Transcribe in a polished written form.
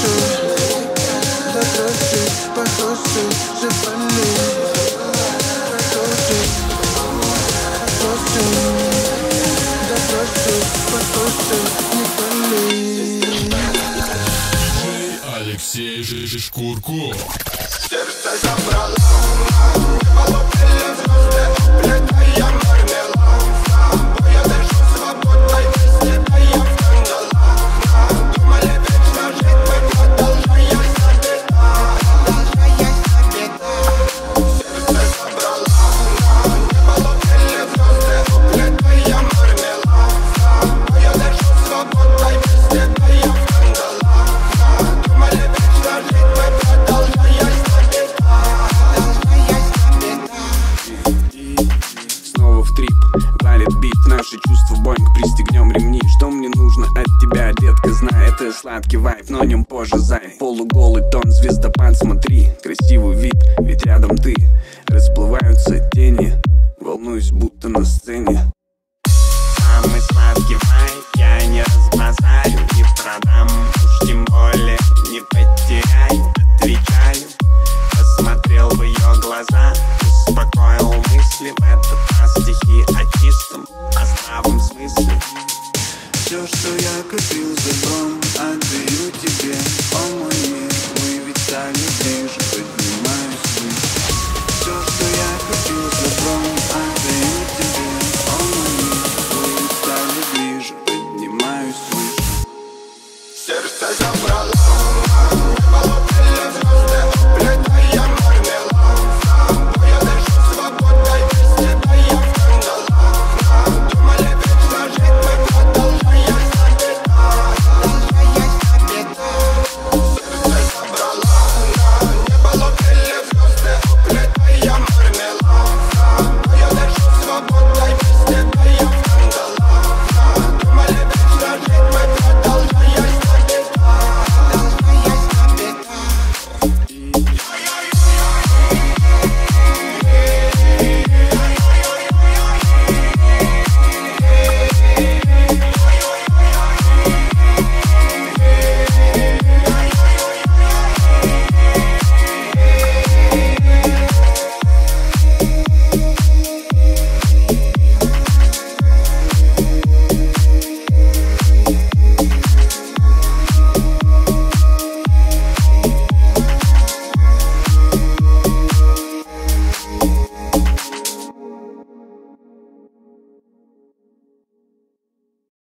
Алексей Шкурков. Сердце забрала, небо пыльные звезды, летая мармелад. Я дышу свободой, слетая в кандалах. Думали вечно жить мы, продолжая себе сердце забрала, небо пыльные звезды, летая мармелад. Я дышу свободой, слетая в кандалах. Думали вечно жить мы, продолжая себе. Снова в трип, валит бит, наши чувства боинг, пристегнем ремни. Что мне нужно от тебя, детка, знай, это сладкий вайб, но о нем позже, зай. Полуголый тон, звездопад, смотри, красивый вид, ведь рядом ты. Расплываются тени, волнуюсь, будто на сцене. Самый сладкий вайб, я не разбазарю, не продам, уж тем более не потеряю, отвечаю. Посмотрел в ее глаза, успокоил мысли. В этот раз стихи о чистом, о здравом смысле. Все, что я копил за дом, отдаю тебе, о мой мир. Мы ведь стали ближе, поднимаюсь выше. Все, что я копил за дом, отдаю тебе, о мой мир. Мы ведь стали ближе, поднимаюсь выше. Сердце забрала.